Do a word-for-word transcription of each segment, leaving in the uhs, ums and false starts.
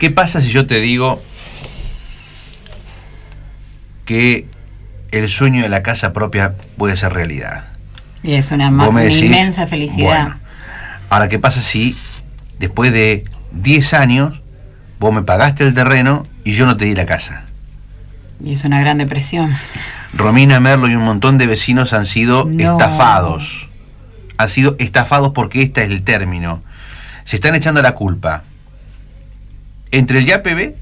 ¿Qué pasa si yo te digo que el sueño de la casa propia puede ser realidad? Y es una, ma- una decís, inmensa felicidad. Bueno, ahora, ¿qué pasa si después de diez años vos me pagaste el terreno y yo no te di la casa? Y es una gran depresión. Romina Merlo y un montón de vecinos han sido no. estafados. Han sido estafados porque este es el término. Se están echando la culpa entre el Y A P B,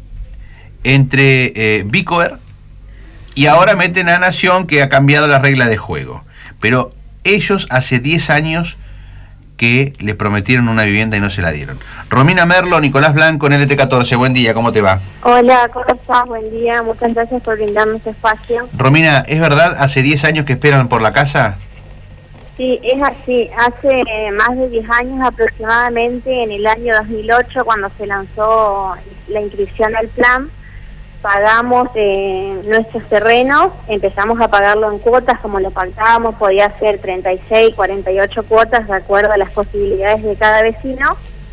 entre eh, Bicoer, y ahora meten a Nación, que ha cambiado las reglas de juego. Pero ellos hace diez años que les prometieron una vivienda y no se la dieron. Romina Merlo, Nicolás Blanco en L T catorce, buen día, ¿cómo te va? Hola, ¿cómo estás? Buen día, muchas gracias por brindarme este espacio. Romina, ¿es verdad hace diez años que esperan por la casa? Sí, es así. Hace más de diez años aproximadamente, en el año dos mil ocho, cuando se lanzó la inscripción al plan, pagamos eh, nuestros terrenos, empezamos a pagarlo en cuotas como lo pactábamos, podía ser treinta y seis, cuarenta y ocho cuotas de acuerdo a las posibilidades de cada vecino.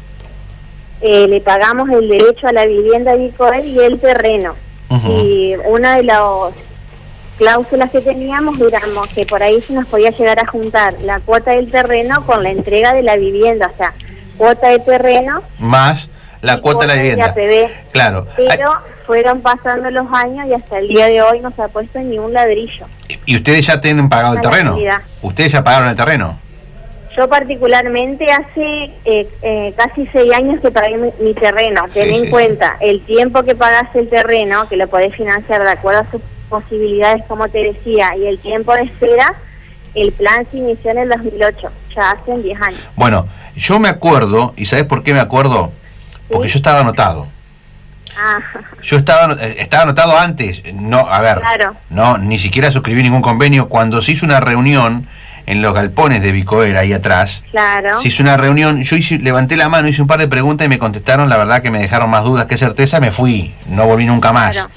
Eh, le pagamos el derecho a la vivienda de Bicoer y el terreno. Uh-huh. Y una de las cláusulas que teníamos era que por ahí se nos podía llegar a juntar la cuota del terreno con la entrega de la vivienda, o sea, cuota de terreno más la cuota de la vivienda. De A P B. Claro. Pero Ay. fueron pasando los años y hasta el día de hoy no se ha puesto ni un ladrillo. ¿Y ustedes ya tienen pagado el terreno? Cantidad. ¿Ustedes ya pagaron el terreno? Yo particularmente hace eh, eh, casi seis años que pagué mi, mi terreno. Sí, Ten en sí. cuenta el tiempo que pagaste el terreno, que lo podés financiar de acuerdo a sus posibilidades, como te decía, y el tiempo de espera. El plan se inició en el dos mil ocho, ya hace diez años. Bueno, yo me acuerdo, ¿y sabes por qué me acuerdo? Porque ¿Sí? yo estaba anotado. Ah. Yo estaba estaba anotado antes, no, a ver, claro. no, ni siquiera suscribí ningún convenio. Cuando se hizo una reunión en los galpones de Bicoer, ahí atrás, claro. se hizo una reunión, yo hice, levanté la mano, hice un par de preguntas y me contestaron, la verdad que me dejaron más dudas que certeza, me fui, no volví nunca más. Claro.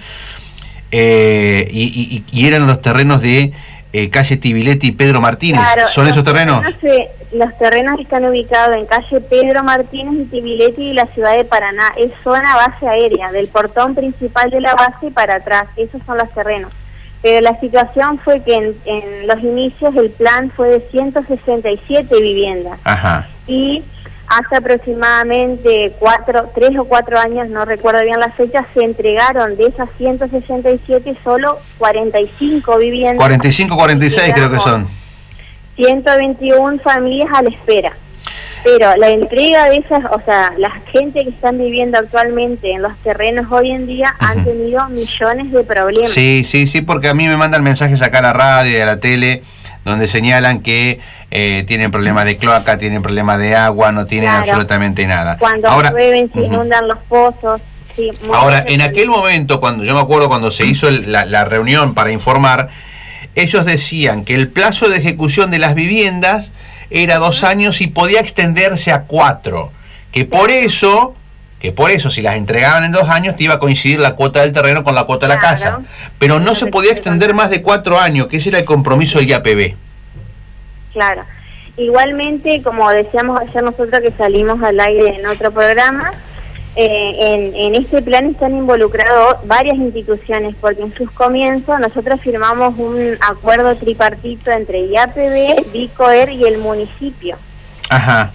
Eh, y, y, y eran los terrenos de eh, calle Tibiletti y Pedro Martínez. Claro, ¿Son esos terrenos? terrenos se, los terrenos están ubicados en calle Pedro Martínez y Tibiletti y la ciudad de Paraná. Es zona base aérea, del portón principal de la base para atrás. Esos son los terrenos. Pero la situación fue que en, en los inicios el plan fue de ciento sesenta y siete viviendas. Ajá. Y hace aproximadamente cuatro, tres o cuatro años, no recuerdo bien la fecha, se entregaron de esas ciento sesenta y siete solo cuarenta y cinco viviendas. cuarenta y cinco, cuarenta y seis creo que son. ciento veintiuna familias a la espera. Pero la entrega de esas, o sea, la gente que están viviendo actualmente en los terrenos hoy en día uh-huh. han tenido millones de problemas. Sí, sí, sí, porque a mí me mandan mensajes acá a la radio y a la tele donde señalan que eh, tienen problemas de cloaca, tienen problemas de agua, no tienen claro. absolutamente nada. Cuando ahora, llueven se uh-huh. inundan los pozos. Sí, ahora, en aquel momento, cuando yo me acuerdo cuando se hizo el, la, la reunión para informar, ellos decían que el plazo de ejecución de las viviendas era dos años y podía extenderse a cuatro, que por eso, que por eso si las entregaban en dos años te iba a coincidir la cuota del terreno con la cuota de la claro. casa, pero no se podía extender más de cuatro años, que ese era el compromiso del I A P B. Claro, igualmente como decíamos ayer nosotros que salimos al aire en otro programa, eh, en, en este plan están involucrados varias instituciones, porque en sus comienzos nosotros firmamos un acuerdo tripartito entre I A P B, Bicoer y el municipio. Ajá.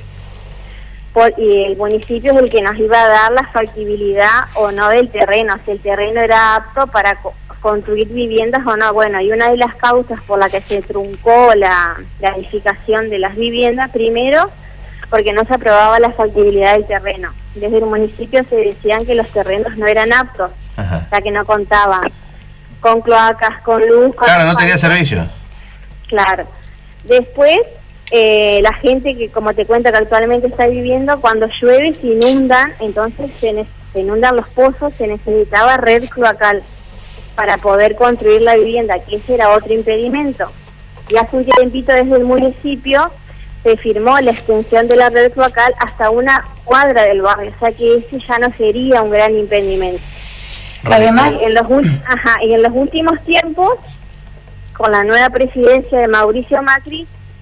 Por, y el municipio es el que nos iba a dar la factibilidad o no del terreno, si el terreno era apto para co construir viviendas o no. Bueno, y una de las causas por la que se truncó la, la edificación de las viviendas, primero, porque no se aprobaba la factibilidad del terreno. Desde el municipio se decían que los terrenos no eran aptos, Ajá. o sea que no contaban con cloacas, con luz. Con claro, no tenía servicio. Claro. Después, eh, la gente que, como te cuento, que actualmente está viviendo, cuando llueve se inundan, entonces se, se inundan los pozos, se necesitaba red cloacal para poder construir la vivienda, que ese era otro impedimento. Y hace un tiempito desde el municipio se firmó la extensión de la red cloacal hasta una cuadra del barrio, o sea que ese ya no sería un gran impedimento. Además, en los, ajá, y en los últimos tiempos, con la nueva presidencia de Mauricio Macri,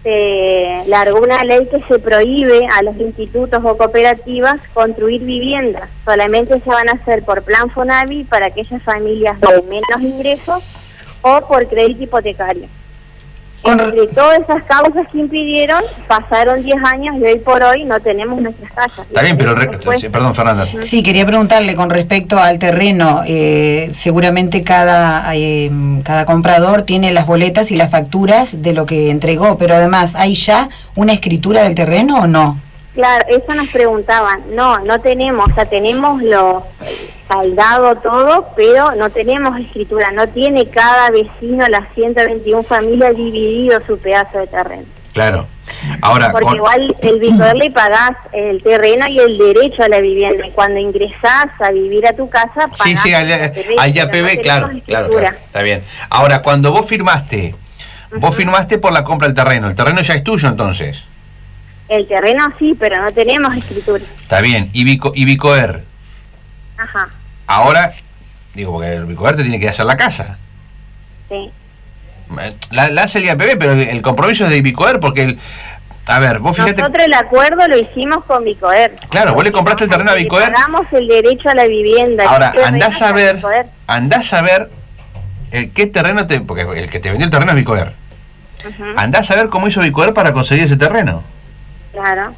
se largó una ley que se prohíbe a los institutos o cooperativas construir viviendas. Solamente se van a hacer por plan Fonavi para aquellas familias de menos ingresos o por crédito hipotecario. Entre todas esas causas que impidieron, pasaron diez años y hoy por hoy no tenemos nuestras casas. Está bien, pero... Re perdón, Fernanda. Sí, quería preguntarle con respecto al terreno. Eh, seguramente cada, eh, cada comprador tiene las boletas y las facturas de lo que entregó, pero además, ¿hay ya una escritura del terreno o no? Claro, eso nos preguntaban. No, no tenemos, o sea, tenemos lo saldado todo, pero no tenemos escritura. No tiene cada vecino, las ciento veintiuna familias, dividido su pedazo de terreno. Claro. Ahora, porque con... igual el Bicoer le pagás el terreno y el derecho a la vivienda. Y cuando ingresás a vivir a tu casa, pagás. Sí, sí, al, al Y A P B, no claro, claro, claro, está bien. Ahora, cuando vos firmaste, uh-huh. vos firmaste por la compra del terreno. ¿El terreno ya es tuyo entonces? El terreno sí, pero no tenemos escritura. Está bien. ¿Y, Bico, y Bicoer? Ajá. Ahora, digo, porque el Bicoer te tiene que hacer la casa. Sí. La, la hace el I A P B, pero el, el compromiso es de Bicoer, porque el... A ver, vos fíjate... Nosotros el acuerdo lo hicimos con Bicoer. Claro, vos le compraste el terreno a Bicoer. Pagamos el derecho a la vivienda. Ahora, andás a ver, andás a ver el, qué terreno te... Porque el que te vendió el terreno es Bicoer. Uh-huh. Andás a ver cómo hizo Bicoer para conseguir ese terreno. Claro.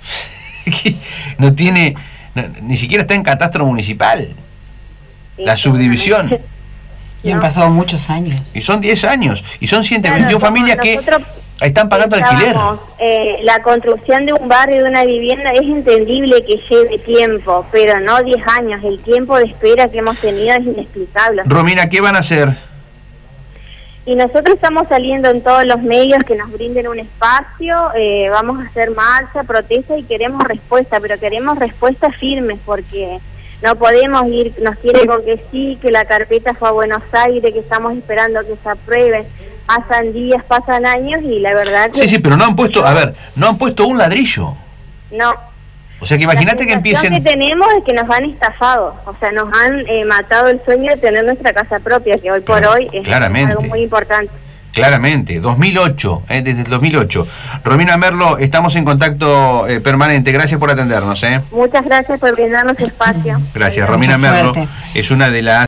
No tiene... No, ni siquiera está en catastro municipal. Sí, la subdivisión. No. Y han pasado muchos años. Y son diez años. Y son ciento veintiuna claro, familias que están pagando alquiler. Eh, la construcción de un barrio, de una vivienda, es entendible que lleve tiempo, pero no diez años. El tiempo de espera que hemos tenido es inexplicable. Romina, ¿qué van a hacer? Y nosotros estamos saliendo en todos los medios que nos brinden un espacio, eh, vamos a hacer marcha, protesta y queremos respuesta, pero queremos respuestas firmes porque no podemos ir, nos quieren con que sí, que la carpeta fue a Buenos Aires, que estamos esperando que se apruebe. Pasan días, pasan años y la verdad que... Sí, sí, pero no han puesto, a ver, no han puesto un ladrillo. No. O sea que imagínate que empiecen... La sensación que tenemos es que nos han estafado, o sea, nos han eh, matado el sueño de tener nuestra casa propia, que hoy por claro, hoy es claramente, algo muy importante. Claramente, dos mil ocho, eh, desde el dos mil ocho. Romina Merlo, estamos en contacto eh, permanente, gracias por atendernos. Eh. Muchas gracias por brindarnos espacio. Gracias, Romina Merlo es una de las...